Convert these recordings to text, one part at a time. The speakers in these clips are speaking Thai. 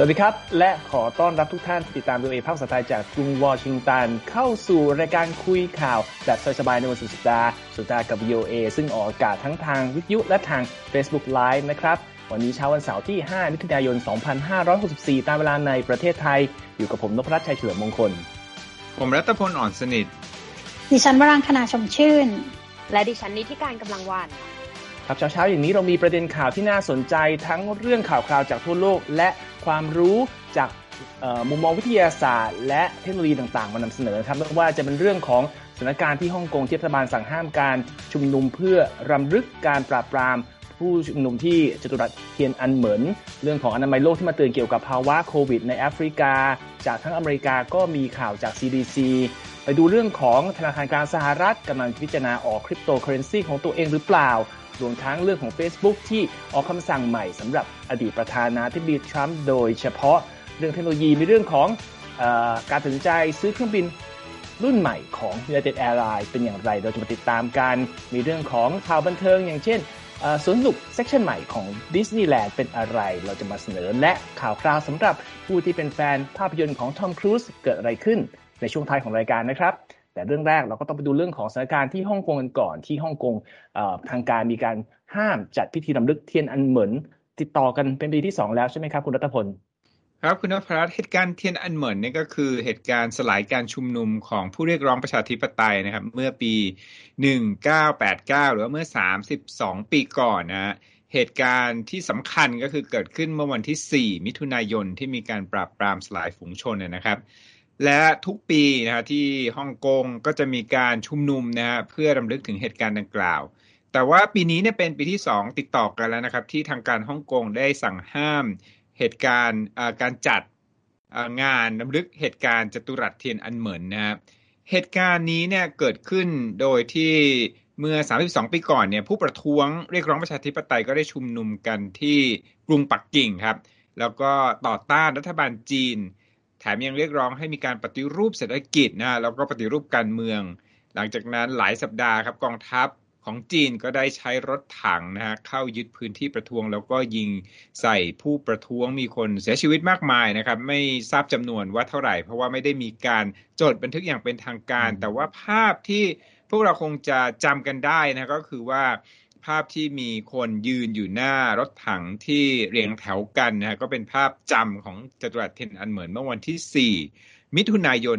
สวัสดีครับและขอต้อนรับทุกท่านติดตามดูภาคภาษาไทยจากกรุงวอชิงตันเข้าสู่รายการคุยข่าวแบบสบายๆในวันสุดสัปดาห์กับ VOA ซึ่งออกอากาศทั้งทางวิทยุและทาง Facebook Live นะครับวันนี้เช้าวันเสาร์ที่5มิถุนายน2564ตามเวลาในประเทศไทยอยู่กับผมนพรัตน์ชัยเฉลิมมงคลผมรัตพลอ่อนสนิทดิฉันวรังคณาชมชื่นและดิฉันนิติการกำลังวันครับเช้าๆอย่างนี้เรามีประเด็นข่าวที่น่าสนใจทั้งเรื่องข่าวคราวจากทั่วโลกและความรู้จากมุมมองวิทยาศาสตร์และเทคโนโลยีต่างๆมานำเสนอครับไม่ว่าจะเป็นเรื่องของสถานการณ์ที่ฮ่องกงที่รัฐบาลสั่งห้ามการชุมนุมเพื่อรำลึกการปราบปรามผู้ชุมนุมที่จตุรัสเทียนอันเหมินเรื่องของอนามัยโลกที่มาเตือนเกี่ยวกับภาวะโควิดในแอฟริกาจากทั้งอเมริกาก็มีข่าวจาก CDC ไปดูเรื่องของธนาคารกลางสหรัฐกำลังพิจารณาออกคริปโตเคอเรนซีของตัวเองหรือเปล่ารวมทั้งเรื่องของ Facebook ที่ออกคำสั่งใหม่สำหรับอดีตประธานาธิบดีทรัมป์โดยเฉพาะเรื่องเทคโนโลยีมีเรื่องของการตัดสินใจซื้อเครื่องบินรุ่นใหม่ของ United Airlines เป็นอย่างไรเราจะมาติดตามกันมีเรื่องของข่าวบันเทิงอย่างเช่นสวนสนุกเซกชันใหม่ของดิสนีย์แลนด์เป็นอะไรเราจะมาเสนอและข่าวคราวสำหรับผู้ที่เป็นแฟนภาพยนตร์ของทอมครูซเกิดอะไรขึ้นในช่วงท้ายของรายการนะครับแต่เรื่องแรกเราก็ต้องไปดูเรื่องของสถานการณ์ที่ฮ่องกงกันก่อนที่ฮ่องกงทางการมีการห้ามจัดพิธีรำลึกเทียนอันเหมินติดต่อกันเป็นปีที่2แล้วใช่ไหมครับคุณรัตพลครับคุณนพรัตน์เหตุการณ์เทียนอันเหมินนี่ก็คือเหตุการณ์สลายการชุมนุมของผู้เรียกร้องประชาธิปไตยนะครับเมื่อปี1989หรือว่าเมื่อ32ปีก่อนนะเหตุการณ์ที่สำคัญก็คือเกิดขึ้นเมื่อวันที่4มิถุนายนที่มีการปราบปรามสลายฝูงชนนะครับและทุกปีนะที่ฮ่องกงก็จะมีการชุมนุมนะเพื่อรำลึกถึงเหตุการณ์ดังกล่าวแต่ว่าปีนี้เนี่ยเป็นปีที่2ติดต่อกันแล้วนะครับที่ทางการฮ่องกงได้สั่งห้ามเหตุการณ์การจัดงานรำลึกเหตุการณ์จตุรัสเทียนอันเหมินนะครับเหตุการณ์นี้เนี่ยเกิดขึ้นโดยที่เมื่อ32ปีก่อนเนี่ยผู้ประท้วงเรียกร้องประชาธิปไตยก็ได้ชุมนุมกันที่กรุงปักกิ่งครับแล้วก็ต่อต้านรัฐบาลจีนแถมยังเรียกร้องให้มีการปฏิรูปเศรษฐกิจนะแล้วก็ปฏิรูปการเมืองหลังจากนั้นหลายสัปดาห์ครับกองทัพของจีนก็ได้ใช้รถถังนะฮะเข้ายึดพื้นที่ประท้วงแล้วก็ยิงใส่ผู้ประท้วงมีคนเสียชีวิตมากมายนะครับไม่ทราบจำนวนว่าเท่าไหร่เพราะว่าไม่ได้มีการจดบันทึกอย่างเป็นทางการแต่ว่าภาพที่พวกเราคงจะจำกันได้นะก็คือว่าภาพที่มีคนยืนอยู่หน้ารถถังที่เรียงแถวกันนะฮะก็เป็นภาพจำของจตุรัสเทียนอันเหมินเมื่อวันที่4มิถุนายน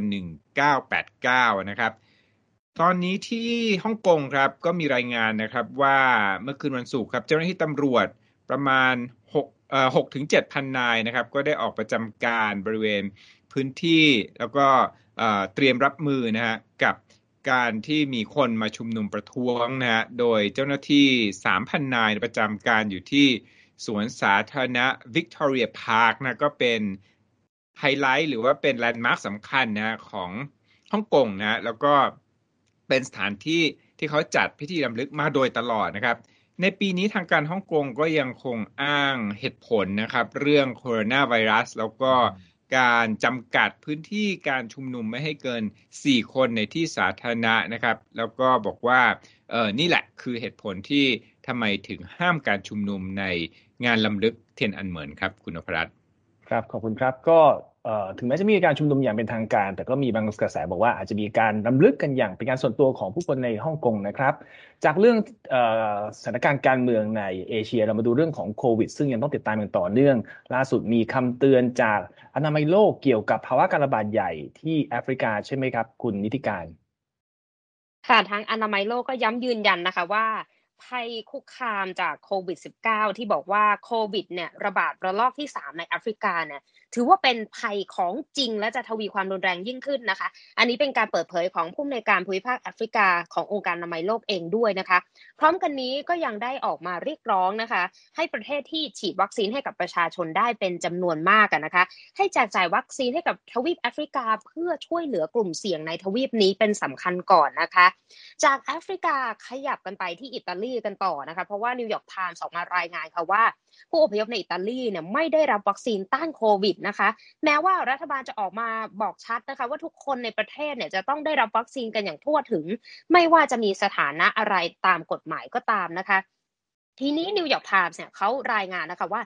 1989นะครับตอนนี้ที่ฮ่องกงครับก็มีรายงานนะครับว่าเมื่อคืนวันศุกร์ครับเจ้าหน้าที่ตำรวจประมาณ6 ถึง 7,000 นายนะครับก็ได้ออกประจำการบริเวณพื้นที่แล้วก็เตรียมรับมือนะฮะกับการที่มีคนมาชุมนุมประท้วงนะฮะโดยเจ้าหน้าที่ 3,000 นายประจำการอยู่ที่สวนสาธารณะ Victoria Park นะก็เป็นไฮไลท์หรือว่าเป็นแลนด์มาร์คสำคัญนะของฮ่องกงนะแล้วก็เป็นสถานที่ที่เขาจัดพิธีรำลึกมาโดยตลอดนะครับในปีนี้ทางการฮ่องกงก็ยังคงอ้างเหตุผลนะครับเรื่องโคโรนาไวรัสแล้วก็การจำกัดพื้นที่การชุมนุมไม่ให้เกิน4คนในที่สาธารณะนะครับแล้วก็บอกว่านี่แหละคือเหตุผลที่ทำไมถึงห้ามการชุมนุมในงานรำลึกเทียนอันเหมินครับคุณนพรัตน์ครับขอบคุณครับก็ถึงแม้จะมีการชุมนุมอย่างเป็นทางการแต่ก็มีบางกระแสบอกว่าอาจจะมีการรำลึกกันอย่างเป็นการส่วนตัวของผู้คนในฮ่องกงนะครับจากเรื่องสถานการณ์การเมืองในเอเชียเรามาดูเรื่องของโควิดซึ่งยังต้องติดตามอย่างต่อเนื่องล่าสุดมีคำเตือนจากอนามัยโลกเกี่ยวกับภาวะการระบาดใหญ่ที่แอฟริกาใช่ไหมครับคุณนิติการค่ะทางอนามัยโลกก็ย้ำยืนยันนะคะว่าภัยคุกคามจากโควิด -19 ที่บอกว่าโควิดเนี่ยระบาดระลอกที่3ในแอฟริกาเนี่ยถือว่าเป็นภัยของจริงและจะทวีความรุนแรงยิ่งขึ้นนะคะอันนี้เป็นการเปิดเผยของผู้อำนวยการภูมิภาคแอฟริกาขององค์การอนามัยโลกเองด้วยนะคะพร้อมกันนี้ก็ยังได้ออกมาเรียกร้องนะคะให้ประเทศที่ฉีดวัคซีนให้กับประชาชนได้เป็นจำนวนมากนะคะให้แจกจ่ายวัคซีนให้กับทวีปแอฟริกาเพื่อช่วยเหลือกลุ่มเสี่ยงในทวีปนี้เป็นสำคัญก่อนนะคะจากแอฟริกาขยับกันไปที่อิตาลีกันต่อนะคะเพราะว่านิวยอร์กไทม์ออกมารายงานค่ะว่าผู้อพยพในอิตาลีเนี่ยไม่ได้รับวัคซีนต้านโควิดนะคะแม้ว่ารัฐบาลจะออกมาบอกชัดนะคะว่าทุกคนในประเทศเนี่ยจะต้องได้รับวัคซีนกันอย่างทั่วถึงไม่ว่าจะมีสถานะอะไรตามกฎหมายก็ตามนะคะทีนี้นิวยอร์กไทม์เนี่ยเขารายงานนะคะว่า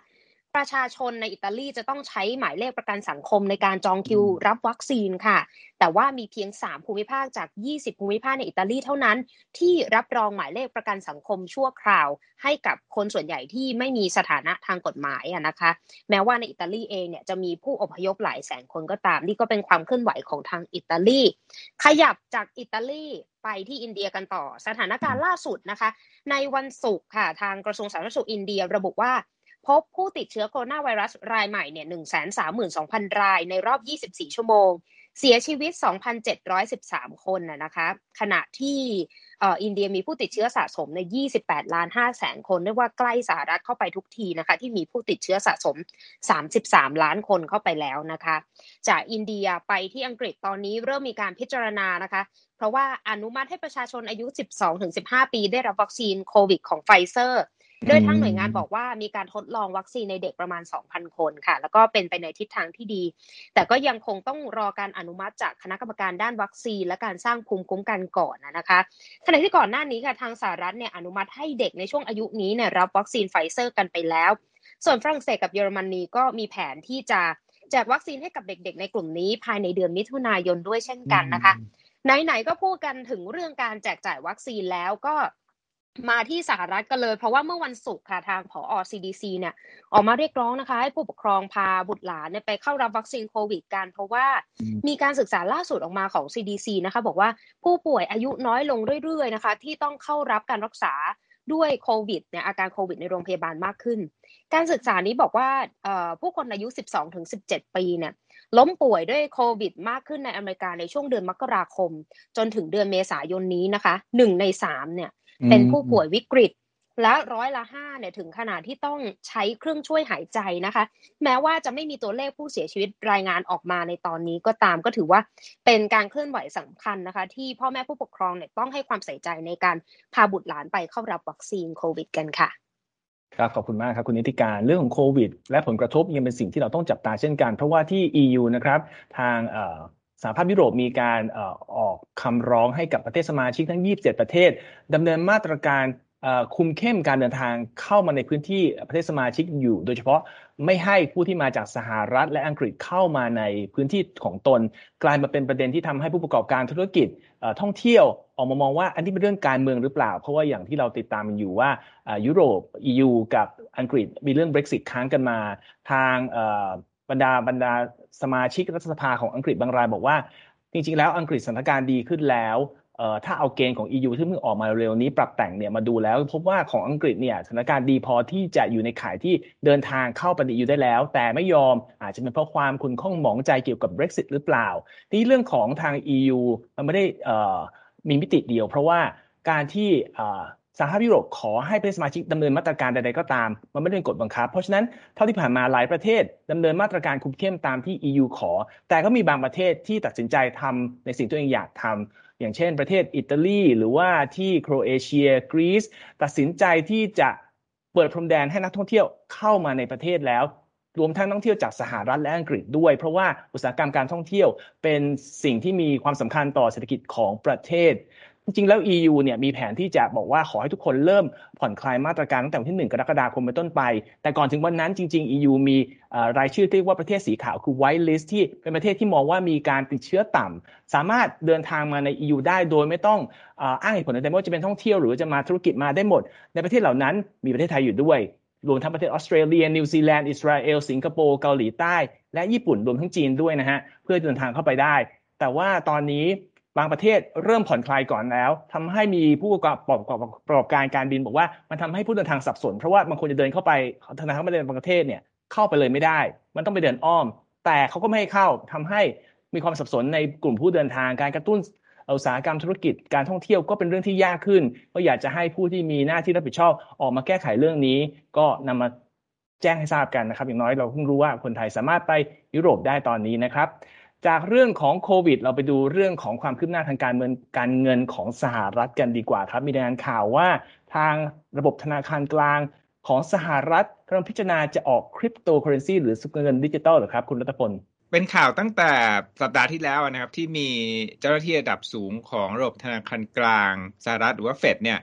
ประชาชนในอิตาลีจะต้องใช้หมายเลขประกันสังคมในการจองคิวรับวัคซีนค่ะแต่ว่ามีเพียง3ภูมิภาคจาก20ภูมิภาคในอิตาลีเท่านั้นที่รับรองหมายเลขประกันสังคมชั่วคราวให้กับคนส่วนใหญ่ที่ไม่มีสถานะทางกฎหมายนะคะแม้ว่าในอิตาลีเองเนี่ยจะมีผู้อพยพหลายแสนคนก็ตามนี่ก็เป็นความเคลื่อนไหวของทางอิตาลีขยับจากอิตาลีไปที่อินเดียกันต่อสถานการณ์ล่าสุดนะคะในวันศุกร์ค่ะทางกระทรวงสาธารณสุขอินเดียระบุว่าพบผู้ติดเชื้อโคโรนาไวรัสรายใหม่เนี่ย 132,000 รายในรอบ24ชั่วโมงเสียชีวิต 2,713 คนนะคะขณะที่อินเดียมีผู้ติดเชื้อสะสมใน 28.5 คนเรียกว่าใกล้สหรัฐเข้าไปทุกทีนะคะที่มีผู้ติดเชื้อสะสม 33 ล้านคนเข้าไปแล้วนะคะจากอินเดียไปที่อังกฤษตอนนี้เริ่มมีการพิจารณานะคะเพราะว่าอนุมัติให้ประชาชนอายุ 12-15 ปีได้รับวัคซีนโควิดของไฟเซอร์โดยทางหน่วยงานบอกว่ามีการทดลองวัคซีนในเด็กประมาณ 2,000 คนค่ะแล้วก็เป็นไปในทิศทางที่ดีแต่ก็ยังคงต้องรอการอนุมัติจากคณะกรรมการด้านวัคซีนและการสร้างภูมิคุ้มกันก่อนนะคะขณะที่ก่อนหน้านี้ค่ะทางสหรัฐเนี่ยอนุมัติให้เด็กในช่วงอายุนี้เนี่ยรับวัคซีนไฟเซอร์กันไปแล้วส่วนฝรั่งเศสกับเยอรมนีก็มีแผนที่จะแจกวัคซีนให้กับเด็กๆในกลุ่มนี้ภายในเดือนมิถุนายนด้วยเช่นกันนะคะไหนๆก็พูดกันถึงเรื่องการแจกจ่ายวัคซีนแล้วก็มาที่สหรัฐกันเลยเพราะว่าเมื่อวันศุกร์ค่ะทางผอ. CDC เนี่ยออกมาเรียกร้องนะคะให้ผู้ปกครองพาบุตรหลานไปเข้ารับวัคซีนโควิดกันเพราะว่ามีการศึกษาล่าสุดออกมาของ CDC นะคะบอกว่าผู้ป่วยอายุน้อยลงเรื่อยๆนะคะที่ต้องเข้ารับการรักษาด้วยโควิดเนี่ยอาการโควิดในโรงพยาบาลมากขึ้นการศึกษานี้บอกว่าผู้คนอายุ 12-17 ปีเนี่ยล้มป่วยด้วยโควิดมากขึ้นในอเมริกาในช่วงเดือนมกราคมจนถึงเดือนเมษายนนี้นะคะ1 ใน 3เนี่ยเป็นผู้ป่วยวิกฤตและ5%เนี่ยถึงขนาดที่ต้องใช้เครื่องช่วยหายใจนะคะแม้ว่าจะไม่มีตัวเลขผู้เสียชีวิตรายงานออกมาในตอนนี้ก็ตามก็ถือว่าเป็นการเคลื่อนไหวสำคัญนะคะที่พ่อแม่ผู้ปกครองเนี่ยต้องให้ความใส่ใจในการพาบุตรหลานไปเข้ารับวัคซีนโควิดกันค่ะครับขอบคุณมากครับคุณนิติการเรื่องของโควิดและผลกระทบยังเป็นสิ่งที่เราต้องจับตาเช่นกันเพราะว่าที่ EU นะครับทางสหภาพยุโรปมีการออกคำร้องให้กับประเทศสมาชิกทั้ง27ประเทศดำเนินมาตรการคุมเข้มการเดินทางเข้ามาในพื้นที่ประเทศสมาชิกอยู่โดยเฉพาะไม่ให้ผู้ที่มาจากสหรัฐและอังกฤษเข้ามาในพื้นที่ของตนกลายมาเป็นประเด็นที่ทำให้ผู้ประกอบการธุรกิจท่องเที่ยวออกมามองว่าอันนี้เป็นเรื่องการเมืองหรือเปล่าเพราะว่าอย่างที่เราติดตามกันอยู่ว่ายุโรป EU กับอังกฤษมีเรื่อง Brexit ค้างกันมาทางบรรดาสมาชิกรัฐสภาของอังกฤษบางรายบอกว่าจริงๆแล้วอังกฤษสถานการณ์ดีขึ้นแล้วถ้าเอาเกณฑ์ของ EU ที่เพิ่งออกมาเร็วนี้ปรับแต่งเนี่ยมาดูแล้วพบว่าของอังกฤษเนี่ยสถานการณ์ดีพอที่จะอยู่ในข่ายที่เดินทางเข้าไปใน EU ได้แล้วแต่ไม่ยอมอาจจะเป็นเพราะความขุ่นข้องหมองใจเกี่ยวกับ Brexit หรือเปล่านี่เรื่องของทาง EU มันไม่ได้มีมิติเดียวเพราะว่าการที่สหภาพยุโรปขอให้ประเทศสมาชิกดำเนินมาตรการใดๆก็ตามมันไม่ได้เป็นกฎบังคับเพราะฉะนั้นเท่าที่ผ่านมาหลายประเทศดำเนินมาตรการคุมเข้มตามที่ EU ขอแต่ก็มีบางประเทศที่ตัดสินใจทำในสิ่งที่ตัวเองอยากทำอย่างเช่นประเทศอิตาลีหรือว่าที่โครเอเชียกรีซตัดสินใจที่จะเปิดพรมแดนให้นักท่องเที่ยวเข้ามาในประเทศแล้วรวมทั้งนักท่องเที่ยวจากสหรัฐและอังกฤษด้วยเพราะว่าอุตสาหกรรมการท่องเที่ยวเป็นสิ่งที่มีความสำคัญต่อเศรษฐกิจของประเทศจริงๆแล้ว EU เนี่ยมีแผนที่จะบอกว่าขอให้ทุกคนเริ่มผ่อนคลายมาตรการตั้งแต่วันที่1 กรกฎาคมเป็นต้นไปแต่ก่อนถึงวันนั้นจริงๆ EU มีรายชื่อที่เรียกว่าประเทศสีขาวคือ White List ที่เป็นประเทศที่มองว่ามีการติดเชื้อต่ำสามารถเดินทางมาใน EU ได้โดยไม่ต้องอ้างเหตุผลใดๆไม่ว่าจะเป็นท่องเที่ยวหรือจะมาธุรกิจมาได้หมดในประเทศเหล่านั้นมีประเทศไทยอยู่ด้วยรวมทั้งประเทศออสเตรเลียนิวซีแลนด์อิสราเอลสิงคโปร์เกาหลีใต้และญี่ปุ่นรวมทั้งจีนด้วยนะฮะเพื่อเดินทางเข้าไปได้แต่ว่าตอนนี้บางประเทศเริ่มผ่อนคลายก่อนแล้วทำให้มีผู้ประกอบการการบินบอกว่ามันทำให้ผู้เดินทางสับสนเพราะว่าบางคนจะเดินเข้าไปธนาคารไม่ได้ในประเทศเนี่ยเข้าไปเลยไม่ได้มันต้องไปเดินอ้อมแต่เขาก็ไม่ให้เข้าทำให้มีความสับสนในกลุ่มผู้เดินทางการกระตุ้นอุตสาหกรรมธุรกิจการท่องเที่ยวก็เป็นเรื่องที่ยากขึ้นก็อยากจะให้ผู้ที่มีหน้าที่รับผิดชอบออกมาแก้ไขเรื่องนี้ก็นำมาแจ้งให้ทราบกันนะครับอย่างน้อยเราเพิ่งรู้ว่าคนไทยสามารถไปยุโรปได้ตอนนี้นะครับจากเรื่องของโควิดเราไปดูเรื่องของความคืบหน้าทางการเงินของสหรัฐกันดีกว่าครับมีรายงานข่าวว่าทางระบบธนาคารกลางของสหรัฐกำลังพิจารณาจะออกคริปโตเคอเรนซีหรือเงินดิจิตอลหรือครับคุณรัตพลเป็นข่าวตั้งแต่สัปดาห์ที่แล้วนะครับที่มีเจ้าหน้าที่ระดับสูงของระบบธนาคารกลางสหรัฐหรือว่าเฟดเนี่ย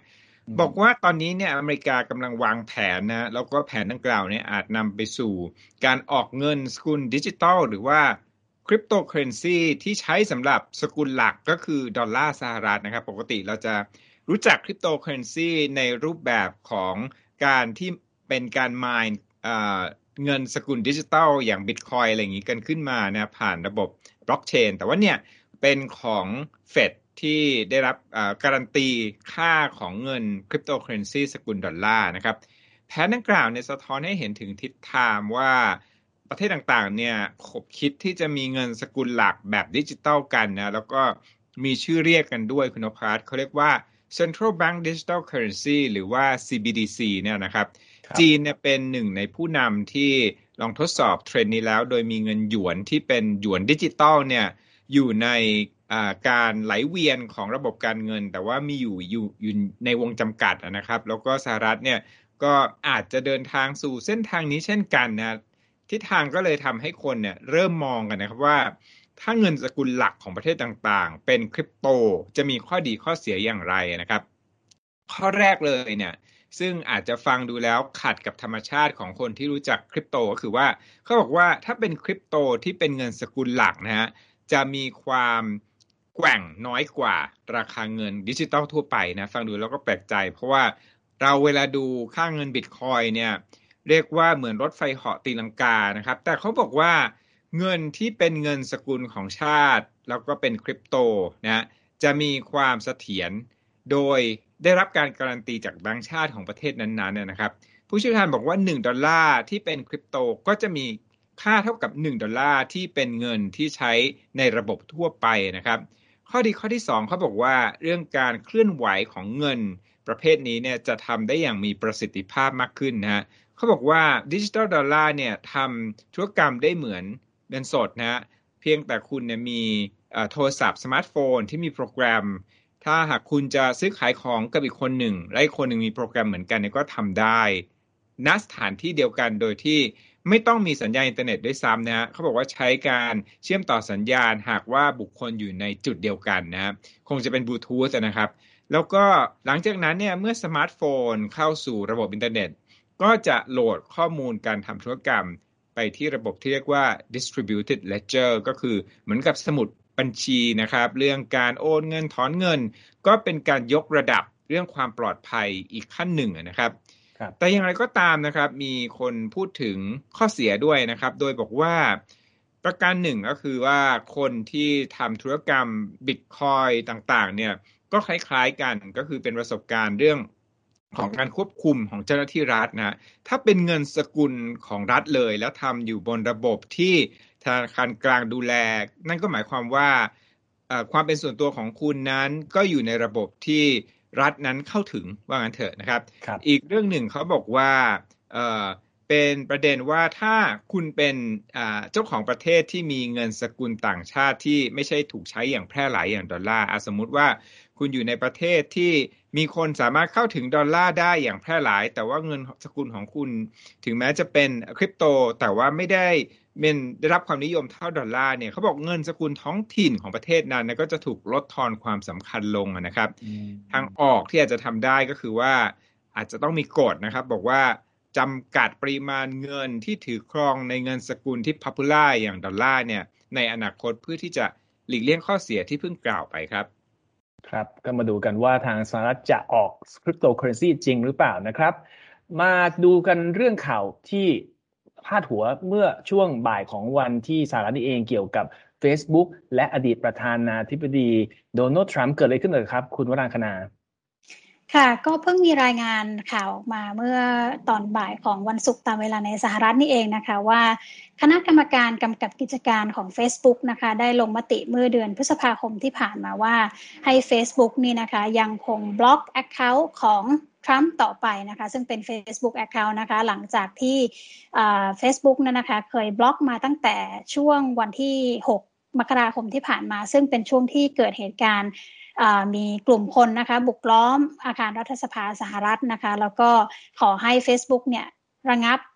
บอกว่าตอนนี้เนี่ยอเมริกากำลังวางแผนนะแล้วก็แผนดังกล่าวเนี่ยอาจนำไปสู่การออกเงินสกุลดิจิทัลหรือว่าคริปโตเคอเรนซีที่ใช้สำหรับสกุลหลักก็คือดอลลาร์สหรัฐนะครับปกติเราจะรู้จักคริปโตเคอเรนซีในรูปแบบของการที่เป็นการ mine เงินสกุลดิจิทัลอย่าง Bitcoin อะไรอย่างนี้กันขึ้นมานะผ่านระบบบล็อกเชนแต่ว่าเนี่ยเป็นของเฟดที่ได้รับการันตีค่าของเงินคริปโตเคอเรนซีสกุลดอลลาร์นะครับแผนดังกล่าวเนี่ยสะท้อนให้เห็นถึงทิศทางว่าประเทศต่างๆเนี่ยขบคิดที่จะมีเงินสกุลหลักแบบดิจิทัลกันนะแล้วก็มีชื่อเรียกกันด้วยคุณนภัสเขาเรียกว่า Central Bank Digital Currency หรือว่า CBDC เนี่ยนะครับจีนเนี่ยเป็นหนึ่งในผู้นำที่ลองทดสอบเทรนด์นี้แล้วโดยมีเงินหยวนที่เป็นหยวนดิจิทัลเนี่ยอยู่ในการไหลเวียนของระบบการเงินแต่ว่ามีอยู่ในวงจำกัดนะครับแล้วก็สหรัฐเนี่ยก็อาจจะเดินทางสู่เส้นทางนี้เช่นกันนะทิศทางก็เลยทำให้คนเนี่ยเริ่มมองกันนะครับว่าถ้าเงินสกุลหลักของประเทศต่างๆเป็นคริปโตจะมีข้อดีข้อเสียอย่างไรนะครับข้อแรกเลยเนี่ยซึ่งอาจจะฟังดูแล้วขัดกับธรรมชาติของคนที่รู้จักคริปโตก็คือว่าเขาบอกว่าถ้าเป็นคริปโตที่เป็นเงินสกุลหลักนะฮะจะมีความแกว่งน้อยกว่าราคาเงินดิจิตอลทั่วไปนะฟังดูแล้วก็แปลกใจเพราะว่าเราเวลาดูค่าเงินบิตคอยน์เนี่ยเรียกว่าเหมือนรถไฟเหาะตีลังกานะครับแต่เขาบอกว่าเงินที่เป็นเงินสกุลของชาติแล้วก็เป็นคริปโตนะจะมีความเสถียรโดยได้รับการการันตีจากแบงก์ชาติของประเทศนั้นๆนะครับผู้เชี่ยวชาญบอกว่า$1ที่เป็นคริปโตก็จะมีค่าเท่ากับ$1ที่เป็นเงินที่ใช้ในระบบทั่วไปนะครับข้อดีข้อที่2เขาบอกว่าเรื่องการเคลื่อนไหวของเงินประเภทนี้เนี่ยจะทำได้อย่างมีประสิทธิภาพมากขึ้นนะฮะเขาบอกว่าดิจิตอลดอลลาร์เนี่ยทำธุรกรรมได้เหมือนเงินสดนะฮะเพียงแต่คุณเนี่ยมีโทรศัพท์สมาร์ทโฟนที่มีโปรแกรมถ้าหากคุณจะซื้อขายของกับอีกคนหนึ่งและอีกคนหนึ่งมีโปรแกรมเหมือนกันเนี่ยก็ทำได้ณสถานที่เดียวกันโดยที่ไม่ต้องมีสัญญาณอินเทอร์เน็ตด้วยซ้ำนะฮะเขาบอกว่าใช้การเชื่อมต่อสัญญาณหากว่าบุคคลอยู่ในจุดเดียวกันนะคงจะเป็นบลูทูธนะครับแล้วก็หลังจากนั้นเนี่ยเมื่อสมาร์ทโฟนเข้าสู่ระบบอินเทอร์เน็ตก็จะโหลดข้อมูลการทำธุรกรรมไปที่ระบบที่เรียกว่า distributed ledger ก็คือเหมือนกับสมุดบัญชีนะครับเรื่องการโอนเงินถอนเงินก็เป็นการยกระดับเรื่องความปลอดภัยอีกขั้นหนึ่งนะครับแต่อย่างไรก็ตามนะครับมีคนพูดถึงข้อเสียด้วยนะครับโดยบอกว่าประการหนึ่งก็คือว่าคนที่ทำธุรกรรม Bitcoin ต่างๆเนี่ยก็คล้ายๆกันก็คือเป็นประสบการณ์เรื่องของการควบคุมของเจ้าหน้าที่รัฐนะถ้าเป็นเงินสกุลของรัฐเลยแล้วทำอยู่บนระบบที่ธนาคารกลางดูแลนั่นก็หมายความว่าความเป็นส่วนตัวของคุณนั้นก็อยู่ในระบบที่รัฐนั้นเข้าถึงว่างั้นเถอะนะครับอีกเรื่องหนึ่งเขาบอกว่าเป็นประเด็นว่าถ้าคุณเป็นเจ้าของประเทศที่มีเงินสกุลต่างชาติที่ไม่ใช่ถูกใช้อย่างแพร่หลายอย่างดอลลาร์สมมุติว่าคุณอยู่ในประเทศที่มีคนสามารถเข้าถึงดอลลาร์ได้อย่างแพร่หลายแต่ว่าเงินสกุลของคุณถึงแม้จะเป็นคริปโตแต่ว่าไม่ได้รับความนิยมเท่าดอลลาร์เนี่ยเขาบอกเงินสกุลท้องถิ่นของประเทศนั้นก็จะถูกลดทอนความสำคัญลงนะครับทางออกที่อาจจะทำได้ก็คือว่าอาจจะต้องมีกฎนะครับบอกว่าจำกัดปริมาณเงินที่ถือครองในเงินสกุลที่ popular อย่างดอลลาร์เนี่ยในอนาคตเพื่อที่จะหลีกเลี่ยงข้อเสียที่เพิ่งกล่าวไปครับครับก็มาดูกันว่าทางสหรัฐจะออกคริปโตเคอเรนซีจริงหรือเปล่านะครับมาดูกันเรื่องข่าวที่พาดหัวเมื่อช่วงบ่ายของวันที่สหรัฐนี่เองเกี่ยวกับ Facebook และอดีตประธานาธิบดีโดนัลด์ทรัมป์เกิดอะไรขึ้นเลยครับคุณวรังคณาค่ะก็เพิ่งมีรายงานข่าวออกมาเมื่อตอนบ่ายของวันศุกร์ตามเวลาในสหรัฐนี่เองนะคะว่าคณะกรรมการกำกับกิจการของ Facebook นะคะได้ลงมติเมื่อเดือนพฤษภาคมที่ผ่านมาว่าให้ Facebook นี่นะคะยังคงบล็อก Account ของทรัมป์ต่อไปนะคะซึ่งเป็น Facebook Account นะคะหลังจากที่Facebook นั้นนะคะเคยบล็อกมาตั้งแต่ช่วงวันที่6มกราคมที่ผ่านมาซึ่งเป็นช่วงที่เกิดเหตุการณ์มีกลุ่มคนนะคะบุกล้อมอาคารรัฐสภาสหรัฐนะคะแล้วก็ขอให้ Facebook เนี่ยระงับ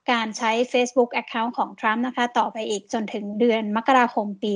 การใช้ Facebook Account ของทรัมป์นะคะต่อไปอีกจนถึงเดือนมกราคมปี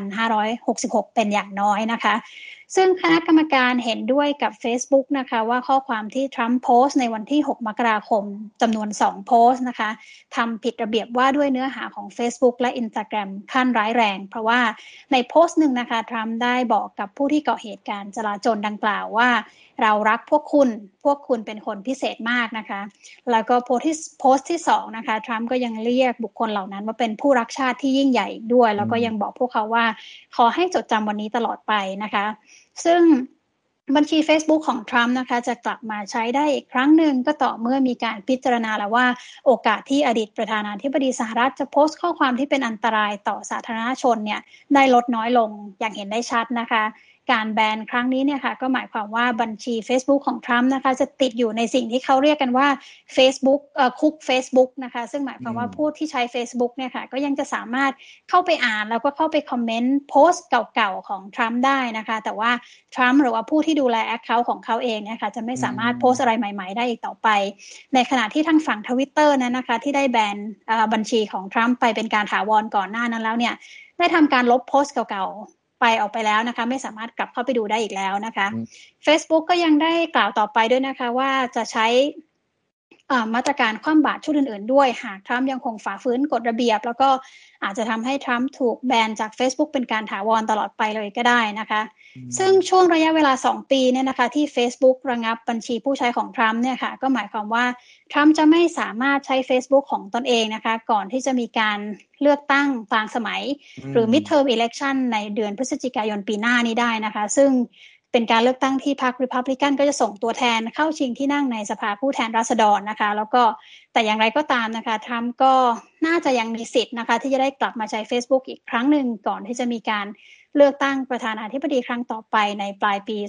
2566 เป็นอย่างน้อยนะคะซึ่งคณะกรรมการเห็นด้วยกับ Facebook นะคะว่าข้อความที่ทรัมป์โพสต์ในวันที่ 6 มกราคมจำนวน 2 โพสต์นะคะทำผิดระเบียบว่าด้วยเนื้อหาของ Facebook และ Instagram ขั้นร้ายแรงเพราะว่าในโพสต์หนึ่งนะคะทรัมป์ได้บอกกับผู้ที่ก่อเหตุการณ์จลาจลดังกล่าวว่าเรารักพวกคุณเป็นคนพิเศษมากนะคะแล้วก็โพสต์ที่2นะคะทรัมป์ก็ยังเรียกบุคคลเหล่านั้นว่าเป็นผู้รักชาติที่ยิ่งใหญ่ด้วยแล้วก็ยังบอกพวกเขาว่าขอให้จดจำวันนี้ตลอดไปนะคะซึ่งบัญชี Facebook ของทรัมป์นะคะจะกลับมาใช้ได้อีกครั้งหนึ่งก็ต่อเมื่อมีการพิจารณาแล้วว่าโอกาสที่อดีตประธานาธิบดีสหรัฐจะโพสต์ข้อความที่เป็นอันตรายต่อสาธารณชนเนี่ยได้ลดน้อยลงอย่างเห็นได้ชัดนะคะการแบนครั้งนี้เนี่ยค่ะก็หมายความว่าบัญชี Facebook ของทรัมป์นะคะจะติดอยู่ในสิ่งที่เขาเรียกกันว่า Facebook คุก Facebook นะคะซึ่งหมายความว่าผู้ที่ใช้ Facebook เนี่ยค่ะก็ยังจะสามารถเข้าไปอ่านแล้วก็เข้าไปคอมเมนต์โพสต์เก่าๆของทรัมป์ได้นะคะแต่ว่าทรัมป์หรือว่าผู้ที่ดูแล Account ของเขาเองเนี่ยค่ะจะไม่สามารถโพสต์อะไรใหม่ๆได้อีกต่อไปในขณะที่ทางฝั่ง Twitter นั้นนะคะที่ได้แบนบัญชีของทรัมป์ไปเป็นการถาวรก่อนหน้านั้นแล้วเนี่ยได้ทำการลบโพสต์เก่าๆออกไปแล้วนะคะไม่สามารถกลับเข้าไปดูได้อีกแล้วนะคะ Facebook ก็ยังได้กล่าวต่อไปด้วยนะคะว่าจะใช้มาตรการคว่ำบาตรชุดอื่นๆด้วยหากทรัมป์ยังคงฝ่าฝืนกฎระเบียบแล้วก็อาจจะทำให้ทรัมป์ถูกแบนจาก Facebook เป็นการถาวรตลอดไปเลยก็ได้นะคะซึ่งช่วงระยะเวลา2ปีเนี่ยนะคะที่ Facebook ระงับบัญชีผู้ใช้ของทรัมป์เนี่ยค่ะก็หมายความว่าทรัมป์จะไม่สามารถใช้ Facebook ของตนเองนะคะก่อนที่จะมีการเลือกตั้งกลางสมัยหรือ midterm election ในเดือนพฤศจิกายนปีหน้านี้ได้นะคะซึ่งเป็นการเลือกตั้งที่พรรค Republican ก็จะส่งตัวแทนเข้าชิงที่นั่งในสภาผู้แทนราษฎรนะคะแล้วก็แต่อย่างไรก็ตามนะคะทรัมป์ก็น่าจะยังมีสิทธิ์นะคะที่จะได้กลับมาใช้ Facebook อีกครั้งหนึ่งก่อนที่จะมีการเลือกตั้งประธานาธิบดีครั้งต่อไปในปลายปี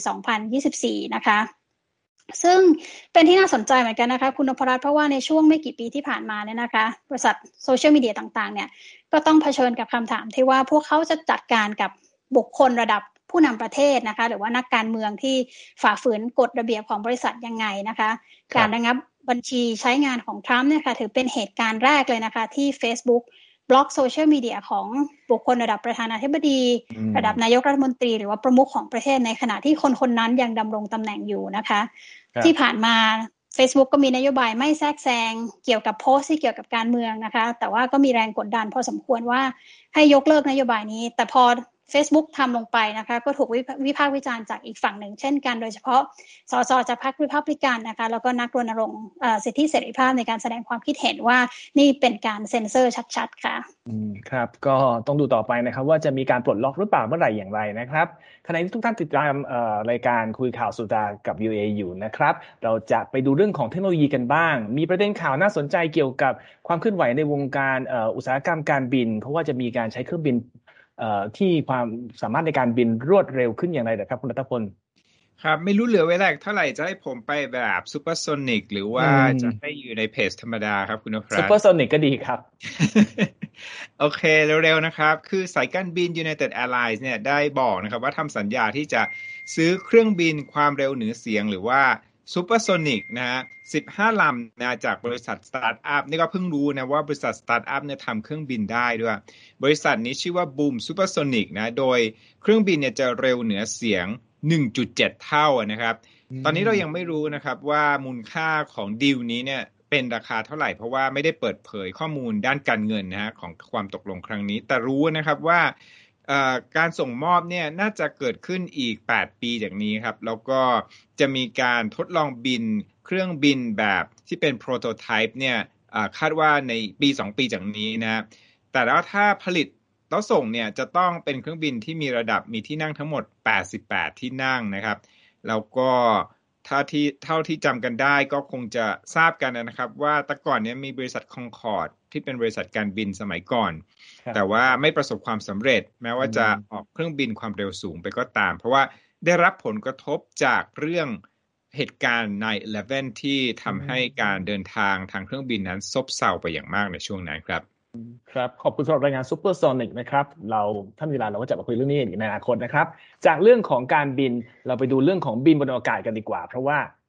2024 นะคะซึ่งเป็นที่น่าสนใจเหมือนกันนะคะคุณนพรัตน์เพราะว่าในช่วงไม่กี่ปีที่ผ่านมาเนี่ยนะคะบริษัทโซเชียลมีเดียต่างๆเนี่ยก็ต้องเผชิญกับคำถามที่ว่าพวกเขาจะจัดการกับบุคคลระดับผู้นำประเทศนะคะหรือว่านักการเมืองที่ฝ่าฝืนกฎระเบียบของบริษัทยังไงนะคะการระงับบัญชีใช้งานของทรัมป์เนี่ยค่ะถือเป็นเหตุการณ์แรกเลยนะคะที่ Facebook บล็อกโซเชียลมีเดียของบุคคลระดับประธานาธิบดีระดับนายกรัฐมนตรีหรือว่าประมุขของประเทศในขณะที่คนๆนั้นยังดำรงตำแหน่งอยู่นะคะที่ผ่านมา Facebook ก็มีนโยบายไม่แทรกแซงเกี่ยวกับโพสต์ที่เกี่ยวกับการเมืองนะคะแต่ว่าก็มีแรงกดดันพอสมควรว่าให้ยกเลิกนโยบายนี้แต่พอFacebook ทำลงไปนะคะก็ถูกวิพากษ์วิจารณ์จากอีกฝั่งหนึ่งเช่นกันโดยเฉพาะสสจากพรรครีพับลิกันนะคะแล้วก็นักรณรงค์สิทธิเสรีภาพในการแสดงความคิดเห็นว่านี่เป็นการเซ็นเซอร์ชัดๆค่ะครับก็ต้องดูต่อไปนะครับว่าจะมีการปลดล็อกหรือเปล่าเมื่อไหร่อย่างไรนะครับขณะที่ทุกท่านติดตามรายการคุยข่าวสุดากับ VOA อยู่นะครับเราจะไปดูเรื่องของเทคโนโลยีกันบ้างมีประเด็นข่าวน่าสนใจเกี่ยวกับความเคลื่อนไหวในวงการอุตสาหกรรมการบินเพราะว่าจะมีการใช้เครื่องบินที่ความสามารถในการบินรวดเร็วขึ้นอย่างไรนะครับคุณรัตพลครับไม่รู้เหลือเวลาเท่าไหร่จะให้ผมไปแบบซูเปอร์โซนิกหรือว่าจะให้อยู่ในเพจธรรมดาครับคุณนพรัตน์ซูเปอร์โซนิกก็ดีครับโอเคเร็วๆนะครับคือสายการบิน United Airlines เนี่ยได้บอกนะครับว่าทำสัญญาที่จะซื้อเครื่องบินความเร็วเหนือเสียงหรือว่าซูเปอร์โซนิกนะฮะ15 ลำนะจากบริษัทสตาร์ทอัพนี่ก็เพิ่งรู้นะว่าบริษัทสตาร์ทอัพเนี่ยทำเครื่องบินได้ด้วยบริษัทนี้ชื่อว่า Boom Supersonic นะโดยเครื่องบินเนี่ยจะเร็วเหนือเสียง 1.7 เท่านะครับตอนนี้เรายังไม่รู้นะครับว่ามูลค่าของดีลนี้เนี่ยเป็นราคาเท่าไหร่เพราะว่าไม่ได้เปิดเผยข้อมูลด้านการเงินนะฮะของความตกลงครั้งนี้แต่รู้นะครับว่าการส่งมอบเนี่ยน่าจะเกิดขึ้นอีก8 ปีจากนี้ครับแล้วก็จะมีการทดลองบินเครื่องบินแบบที่เป็นโปรโตไทป์เนี่ยคาดว่าในปี2 ปีจากนี้นะแต่แล้วถ้าผลิตแล้วส่งเนี่ยจะต้องเป็นเครื่องบินที่มีระดับมีที่นั่งทั้งหมด88ที่นั่งนะครับแล้วก็เท่าที่จำกันได้ก็คงจะทราบกันนะครับว่าแต่ก่อนนี้มีบริษัทคอนคอร์ดที่เป็นบริษัทการบินสมัยก่อนแต่ว่าไม่ประสบความสำเร็จแม้ว่าจะออกเครื่องบินความเร็วสูงไปก็ตามเพราะว่าได้รับผลกระทบจากเรื่องเหตุการณ์ 9/11 ที่ทำให้การเดินทางทางเครื่องบินนั้นซบเซาไปอย่างมากในช่วงนั้นครับครับขอบคุณสำหรับรายงานซูเปอร์โซนิกนะครับเราถ้ามีเวลาเราก็จะมาคุยเรื่องนี้อีกในอนาคตนะครับจากเรื่องของการบินเราไปดูเรื่องของบินบนอากาศกันดีกว่าเพราะว่า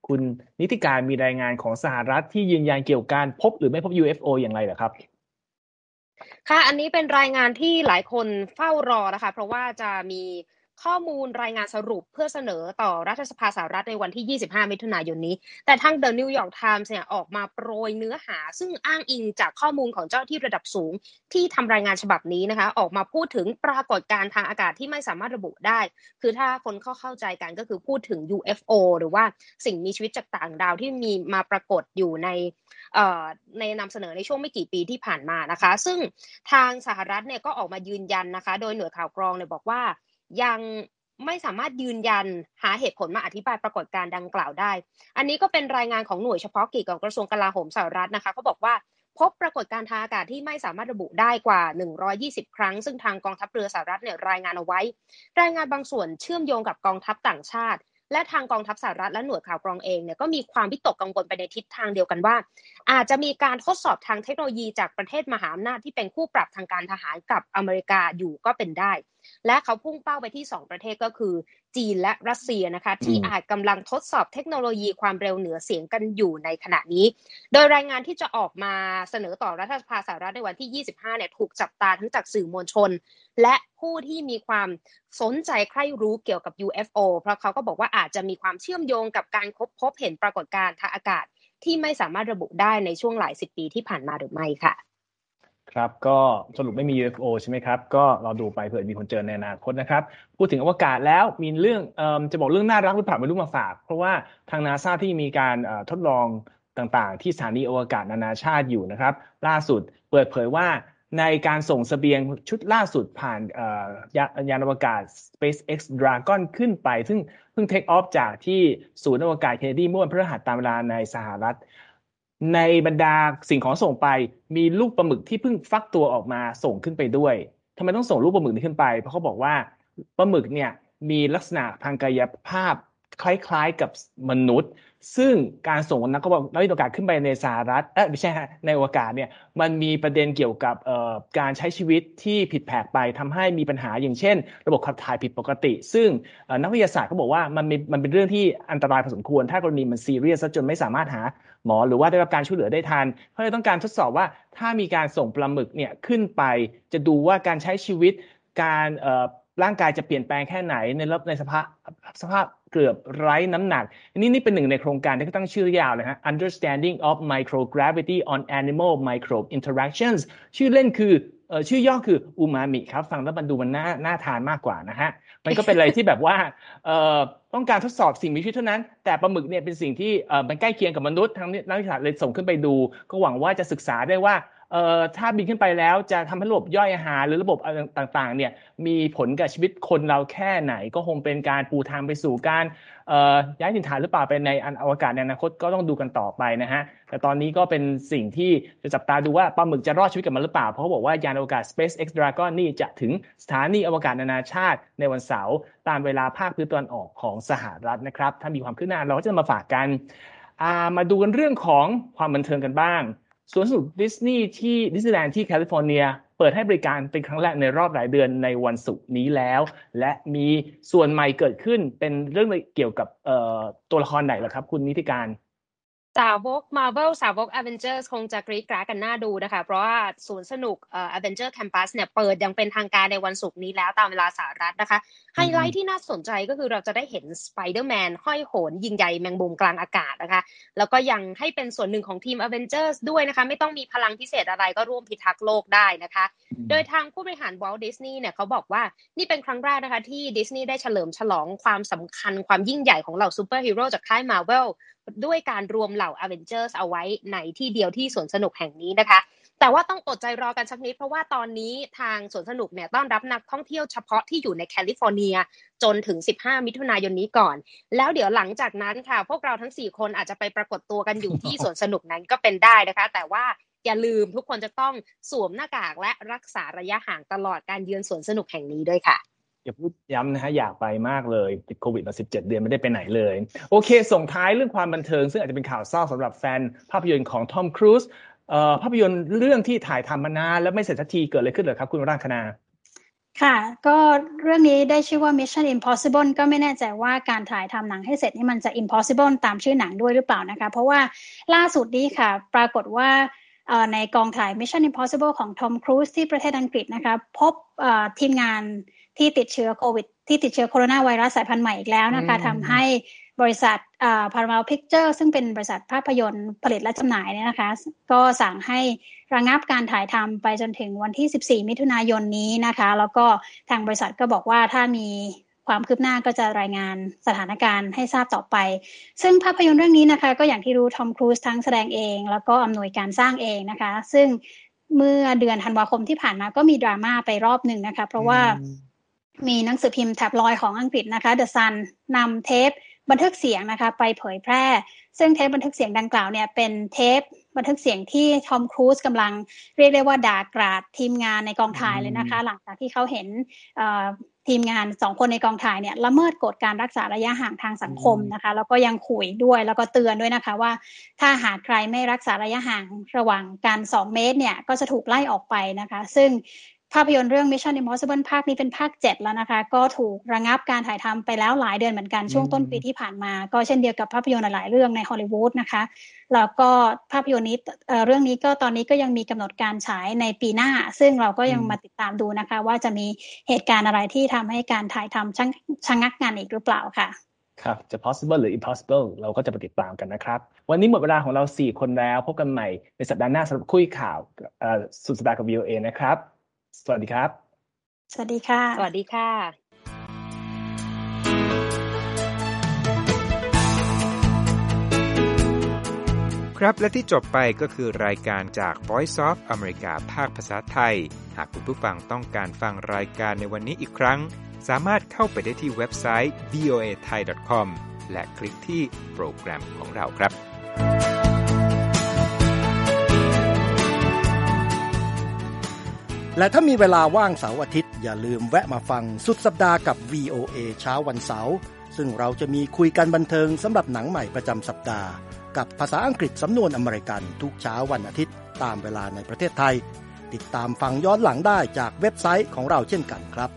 คุณนิติการมีรายงานของสหรัฐที่ยืนยันเกี่ยวกับการพบหรือไม่พบ UFO อย่างไรเหรอครับค่ะอันนี้เป็นรายงานที่หลายคนเฝ้ารอนะคะเพราะว่าจะมีข้อมูลรายงานสรุปเพื่อเสนอต่อรัฐสภาสหรัฐในวันที่25มิถุนายนนี้แต่ทาง The New York Times เนี่ยออกมาโปรยเนื้อหาซึ่งอ้างอิงจากข้อมูลของเจ้าที่ระดับสูงที่ทำรายงานฉบับนี้นะคะออกมาพูดถึงปรากฏการณ์ทางอากาศที่ไม่สามารถระบุได้คือถ้าคนเข้าใจกันก็คือพูดถึง UFO หรือว่าสิ่งมีชีวิตจากต่างดาวที่มีมาปรากฏอยู่ในนำเสนอในช่วงไม่กี่ปีที่ผ่านมานะคะซึ่งทางสหรัฐเนี่ยก็ออกมายืนยันนะคะโดยหน่วยข่าวกรองเนี่ยบอกว่ายังไม่สามารถยืนยันหาเหตุผลมาอธิบายปรากฏการณ์ดังกล่าวได้อันนี้ก็เป็นรายงานของหน่วยเฉพาะกิจของกระทรวงกลาโหมสหรัฐนะคะเขาบอกว่าพบปรากฏการณ์ทางอากาศที่ไม่สามารถระบุได้กว่า120ครั้งซึ่งทางกองทัพเรือสหรัฐเนี่ยรายงานเอาไว้รายงานบางส่วนเชื่อมโยงกับกองทัพต่างชาติและทางกองทัพสหรัฐและหน่วยข่าวกรองเองเนี่ยก็มีความวิตกกังวลไปในทิศทางเดียวกันว่าอาจจะมีการทดสอบทางเทคโนโลยีจากประเทศมหาอำนาจที่เป็นคู่ปรับทางการทหารกับอเมริกาอยู่ก็เป็นได้และเขาพุ่งเป้าไปที่2ประเทศก็คือจีนและรัสเซียนะคะที่อาจกำลังทดสอบเทคโนโลยีความเร็วเหนือเสียงกันอยู่ในขณะนี้โดยรายงานที่จะออกมาเสนอต่อรัฐสภาสหรัฐในวันที่25เนี่ยถูกจับตาทั้งจากสื่อมวลชนและผู้ที่มีความสนใจใคร่รู้เกี่ยวกับ UFO เพราะเขาก็บอกว่าอาจจะมีความเชื่อมโยงกับการพบเห็นปรากฏการณ์ทางอากาศที่ไม่สามารถระบุได้ในช่วงหลาย10ปีที่ผ่านมาหรือไม่ค่ะครับก็สรุปไม่มี UFO ใช่ไหมครับก็เราดูไปเผื่อมีคนเจอในอนาคตนะครับพูดถึงอวกาศแล้วมีเรื่องจะบอกเรื่องน่ารักหรือเปล่าไม่รู้มาฝากเพราะว่าทาง NASA ที่มีการทดลองต่างๆที่สถานีอวกาศนานาชาติอยู่นะครับล่าสุดเปิดเผยว่าในการส่งเสบียงชุดล่าสุดผ่านยานอวกาศ SpaceX Dragon ขึ้นไปซึ่งเพิ่งเทคออฟจากที่ศูนย์อวกาศเคนเนดีเมื่อวันพฤหัสตามเวลาในสหรัฐในบรรดาสิ่งของส่งไปมีลูกปลาหมึกที่เพิ่งฟักตัวออกมาส่งขึ้นไปด้วยทำไมต้องส่งลูกปลาหมึกนี้ขึ้นไปเพราะเขาบอกว่าปลาหมึกเนี่ยมีลักษณะทางกายภาพคล้ายๆกับมนุษย์ซึ่งการส่งนักวิทยาการขึ้นไปในสหรัฐไม่ใช่ในอวกาศเนี่ยมันมีประเด็นเกี่ยวกับการใช้ชีวิตที่ผิดแผกไปทำให้มีปัญหาอย่างเช่นระบบขับถ่ายผิดปกติซึ่งนักวิทยาศาสตร์เขาบอกว่ามันเป็นเรื่องที่อันตรายพอสมควรถ้ากรณีมันซีเรียสจนไม่สามารถหาหมอหรือว่าได้รับการช่วยเหลือได้ทันเขาเลยต้องการทดสอบว่าถ้ามีการส่งปลาหมึกเนี่ยขึ้นไปจะดูว่าการใช้ชีวิตการร่างกายจะเปลี่ยนแปลงแค่ไหนในสภาพเกือบไร้น้ำหนักนี่เป็นหนึ่งในโครงการที่เขาตั้งชื่อยาวเลยฮะ Understanding of Microgravity on Animal Microbe Interactions ชื่อเล่นคือชื่อย่อคืออูมามิครับฟังแล้วมันดูมันน่าทานมากกว่านะฮะมันก็เป็นอะไรที่แบบว่าต้องการทดสอบสิ่งมีชีวิตเท่านั้นแต่ปลาหมึกเนี่ยเป็นสิ่งที่มันใกล้เคียงกับมนุษย์ทางนักวิทยาศาสตร์เลยส่งขึ้นไปดูก็หวังว่าจะศึกษาได้ว่าถ้าบินขึ้นไปแล้วจะทำให้ระบบย่อยอาหารหรือระบบต่างๆเนี่ยมีผลกับชีวิตคนเราแค่ไหนก็คงเป็นการปูทางไปสู่การย้ายถิ่นฐานหรือเปล่าไปในอวกาศในอนาคตก็ต้องดูกันต่อไปนะฮะแต่ตอนนี้ก็เป็นสิ่งที่จะจับตาดูว่าปลาหมึกจะรอดชีวิตกับมันหรือเปล่าเพราะเขาบอกว่ายานอวกาศ SpaceX Dragon นี่จะถึงสถานีอวกาศนานาชาติในวันเสาร์ตามเวลาภาคพื้นตะวันออกของสหรัฐนะครับถ้ามีความคืบหน้าเราก็จะมาฝากกันมาดูกันเรื่องของความบันเทิงกันบ้างสวนสนุกดิสนีย์ที่ดิสนีย์แลนด์ที่แคลิฟอร์เนียเปิดให้บริการเป็นครั้งแรกในรอบหลายเดือนในวันศุกร์นี้แล้วและมีส่วนใหม่เกิดขึ้นเป็นเรื่องเกี่ยวกับตัวละครไหนล่ะครับคุณนิติการสาวก Marvel สาวก Avengers คงจะกรี๊ดกราดกันน่าดูนะคะเพราะว่าสวนสนุกAvenger Campus เนี่ยเปิดยังเป็นทางการในวันศุกร์นี้แล้วตามเวลาสหรัฐนะคะไฮไลท์ที่น่าสนใจก็คือเราจะได้เห็น Spider-Man ห้อยโหนยิงใหญ่แมงมุมกลางอากาศนะคะแล้วก็ยังให้เป็นส่วนหนึ่งของทีม Avengers ด้วยนะคะไม่ต้องมีพลังพิเศษอะไรก็ร่วมพิทักษ์โลกได้นะคะโดยทางผู้บริหาร Walt Disney เนี่ยเขาบอกว่านี่เป็นครั้งแรกนะคะที่ Disney ได้เฉลิมฉลองความสำคัญความยิ่งใหญ่ของเหล่าซูเปอร์ฮีโร่จากค่าย Marvelด้วยการรวมเหล่า Avengers เอาไว้ในที่เดียวที่สวนสนุกแห่งนี้นะคะแต่ว่าต้องอดใจรอกันสักนิดเพราะว่าตอนนี้ทางสวนสนุกเนี่ยต้อนรับนักท่องเที่ยวเฉพาะที่อยู่ในแคลิฟอร์เนียจนถึง15มิถุนายนนี้ก่อนแล้วเดี๋ยวหลังจากนั้นค่ะพวกเราทั้ง4คนอาจจะไปปรากฏตัวกันอยู่ที่สวนสนุกนั้นก็เป็นได้นะคะแต่ว่าอย่าลืมทุกคนจะต้องสวมหน้ากากและรักษาระยะห่างตลอดการเยือนสวนสนุกแห่งนี้ด้วยค่ะอย่าพูดย้ำนะฮะอยากไปมากเลยติดโควิดมา17 เดือนไม่ได้ไปไหนเลยโอเคส่งท้ายเรื่องความบันเทิงซึ่งอาจจะเป็นข่าวเศร้าสำหรับแฟนภาพยนตร์ของทอมครูซภาพยนตร์เรื่องที่ถ่ายทำมานานแล้วไม่เสร็จสักทีเกิดอะไรขึ้นเหรอครับคุณรังคณาค่ะก็เรื่องนี้ได้ชื่อว่า Mission Impossible ก็ไม่แน่ใจว่าการถ่ายทำหนังให้เสร็จนี่มันจะ Impossible ตามชื่อหนังด้วยหรือเปล่านะคะเพราะว่าล่าสุดนี้ค่ะปรากฏว่าในกองถ่าย Mission Impossible ของ Tom Cruise ที่ประเทศอังกฤษนะคะพบทีมงานที่ติดเชื้อโควิดที่ติดเชื้อโคโรนาไวรัสสายพันธุ์ใหม่อีกแล้วนะคะทำให้บริษัทParamount Pictures ซึ่งเป็นบริษัทภาพยนตร์ผลิตและจำหน่ายเนี่ยนะคะก็สั่งให้ระงับการถ่ายทำไปจนถึงวันที่14มิถุนายนนี้นะคะแล้วก็ทางบริษัทก็บอกว่าถ้ามีความคืบหน้าก็จะรายงานสถานการณ์ให้ทราบต่อไปซึ่งภาพยนตร์เรื่องนี้นะคะก็อย่างที่รู้ทอมครูซทั้งแสดงเองแล้วก็อำนวยการสร้างเองนะคะซึ่งเมื่อเดือนธันวาคมที่ผ่านมาก็มีดราม่าไปรอบหนึ่งนะคะเพราะว่ามีหนังสือพิมพ์แท็บลอยด์ของอังกฤษนะคะ The Sun นำเทปบันทึกเสียงนะคะไปเผยแพร่ซึ่งเทปบันทึกเสียงดังกล่าวเนี่ยเป็นเทปบันทึกเสียงที่ทอมครูซกำลังเรียกได้ว่าด่ากราดทีมงานในกองถ่ายเลยนะคะหลังจากที่เขาเห็นทีมงาน2คนในกองถ่ายเนี่ยละเมิดกฎการรักษาระยะห่างทางสังคมนะคะแล้วก็ยังขู่ด้วยแล้วก็เตือนด้วยนะคะว่าถ้าหากใครไม่รักษาระยะห่างระหว่างกัน2เมตรเนี่ยก็จะถูกไล่ออกไปนะคะซึ่งภาพยนตร์เรื่อง Mission Impossible ภาคนี้เป็นภาค7แล้วนะคะก็ถูกระงับการถ่ายทำไปแล้วหลายเดือนเหมือนกันช่วงต้นปีที่ผ่านมาก็เช่นเดียวกับภาพยนตร์หลายเรื่องในฮอลลีวูดนะคะแล้วก็ภาพยนตร์นี้เรื่องนี้ก็ตอนนี้ก็ยังมีกำหนดการฉายในปีหน้าซึ่งเราก็ยังมาติดตามดูนะคะว่าจะมีเหตุการณ์อะไรที่ทำให้การถ่ายทำชะงักงานอีกหรือเปล่าค่ะครับจะ possible หรือ impossible เราก็จะไปติดตามกันนะครับวันนี้หมดเวลาของเรา4คนแล้วพบกันใหม่ในสัปดาห์หน้าสำหรับคุยข่าวสุดสัปดาห์กับ VOA นะครับสวัสดีครับสวัสดีค่ะสวัสดีค่ะครับและที่จบไปก็คือรายการจาก Voice of America ภาคภาษาไทยหากคุณผู้ฟังต้องการฟังรายการในวันนี้อีกครั้งสามารถเข้าไปได้ที่เว็บไซต์ voathai.com และคลิกที่โปรแกรมของเราครับและถ้ามีเวลาว่างเสาร์อาทิตย์อย่าลืมแวะมาฟังสุดสัปดาห์กับ VOA เช้าวันเสาร์ซึ่งเราจะมีคุยกันบันเทิงสำหรับหนังใหม่ประจำสัปดาห์กับภาษาอังกฤษสำนวนอเมริกันทุกเช้าวันอาทิตย์ตามเวลาในประเทศไทยติดตามฟังย้อนหลังได้จากเว็บไซต์ของเราเช่นกันครับ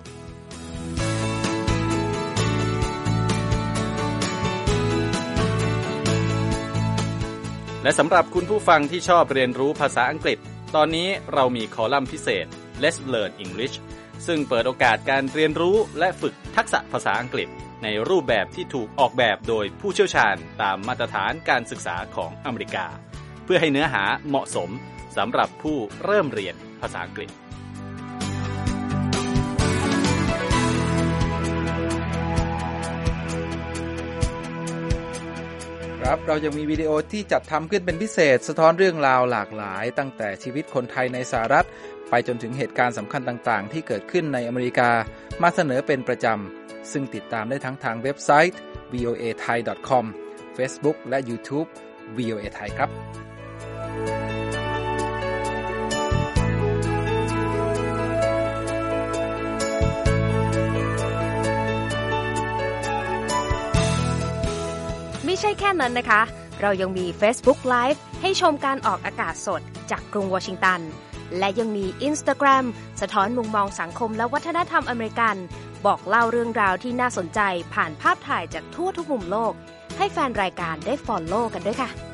และสำหรับคุณผู้ฟังที่ชอบเรียนรู้ภาษาอังกฤษตอนนี้เรามีคอลัมน์พิเศษ Let's Learn English ซึ่งเปิดโอกาสการเรียนรู้และฝึกทักษะภาษาอังกฤษในรูปแบบที่ถูกออกแบบโดยผู้เชี่ยวชาญตามมาตรฐานการศึกษาของอเมริกาเพื่อให้เนื้อหาเหมาะสมสำหรับผู้เริ่มเรียนภาษาอังกฤษครับเรายังมีวิดีโอที่จัดทำขึ้นเป็นพิเศษสะท้อนเรื่องราวหลากหลายตั้งแต่ชีวิตคนไทยในสหรัฐไปจนถึงเหตุการณ์สำคัญต่างๆที่เกิดขึ้นในอเมริกามาเสนอเป็นประจำซึ่งติดตามได้ทั้งทางเว็บไซต์ voathai.com Facebook และ YouTube VOA Thai ครับไม่ใช่แค่นั้นนะคะเรายังมี Facebook Live ให้ชมการออกอากาศสดจากกรุงวอชิงตันและยังมี Instagram สะท้อนมุมมองสังคมและวัฒนธรรมอเมริกันบอกเล่าเรื่องราวที่น่าสนใจผ่านภาพถ่ายจากทั่วทุกมุมโลกให้แฟนรายการได้ follow กันด้วยค่ะ